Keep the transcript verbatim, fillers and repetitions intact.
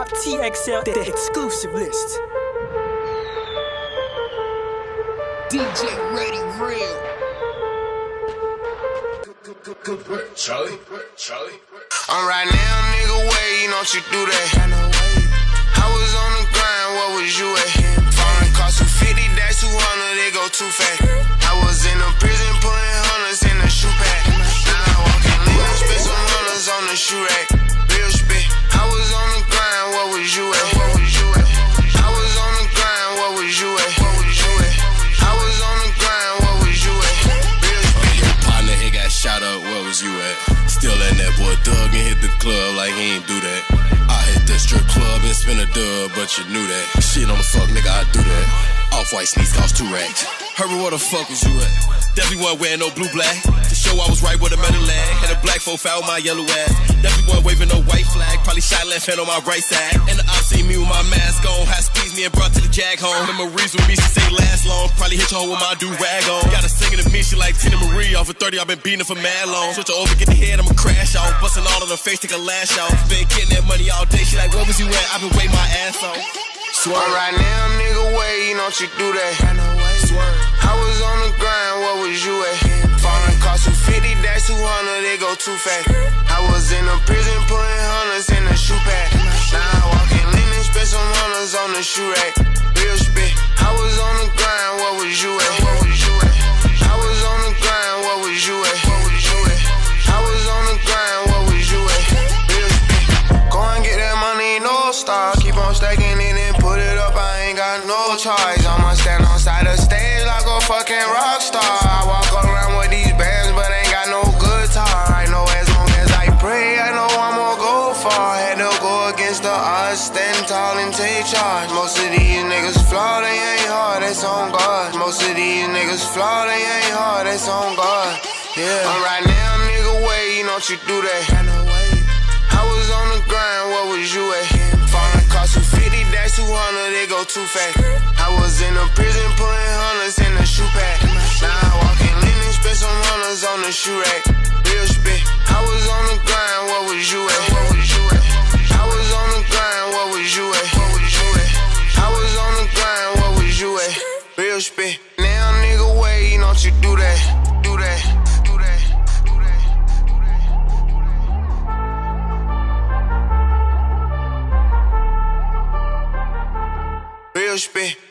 Top T X L, the exclusive list. D J Ready Real. Charlie, Charlie. I'm right now, nigga, wait, don't you do that. I was on the grind, what was you at? Foreign cost two fifty, that's two hundred, they go too fast. I was in the prison putting hundreds in the shoe pack. Now I walk in Lynn, spend some hundreds on the shoe rack. Real spit. I was on the grind, what was you at? What was you at? I was on the grind, what was you at? What was you at? I was on the grind, what was you at? Real spit. Your partner, he got shot up, where was you at? Still letting that boy Doug and hit the club like he ain't do that. I hit the strip club and spin a dub, but you knew that. Shit on the fuck, nigga, I do that. Off-white sneaks cost two racks. Herbie, where the fuck was you at? Definitely wasn't wearing no blue black. To show I was right with a metal lag. Had a black folk foul my yellow ass. Definitely wasn't waving no white flag. Probably shot left hand on my right side. And the ops seen me with my mask on. High speeds me and brought to the jag home. Memories with me, she say last long. Probably hit your hoe with my do-rag on. Got her singing to me, she like Tina Marie. Off of thirty, I've been beating her for mad long. Switch her over, get the head, I'ma crash off. Bustin' all on her face, take a lash off. Been getting that money all day. She like, where was you at? I've been waiting my ass off. Swear right now, nigga, wait, don't you do that. Swear. I was on the grind, what was you at? Foreign cost two fifty, that's two hundred, they go too fast. I was in the prison putting hundreds in the shoe pack. Now I walk in Lynn, spend some hundreds on the shoe rack. Real spit. I was on the grind, what was you at? What was you at? I was on the grind, what was you at? What was you at? I was on the grind, what was you at? Real spit. Go and get that money, no star. Keep on stacking it and put it up, I ain't got no choice. I'ma stand on side of stage like a fucking rock star. I walk around with these bands, but ain't got no guitar. I know as long as I pray, I know I'ma go far. Had to go against the odds, stand tall and take charge. Most of these niggas flaw, they ain't hard, that's on God. Most of these niggas flaw, they ain't hard, that's on God. Yeah. I'm right now, nigga, wait, don't you do that. I was on the grind, what was you at? Foreign cost two fifty, that's two hundred, they go too fast. I was in the prison putting hundreds in the shoe pack. Now I walk in Lynn, spend some hundreds on the shoe rack. Real spit. I was on the grind, what was you at? What was you at? I was on the grind, what was you at? What was you at? I was on the grind, what was you at? Real spit. Now nigga, wait, don't you do that? Do that. Do that. Do that. Do that. Real spit.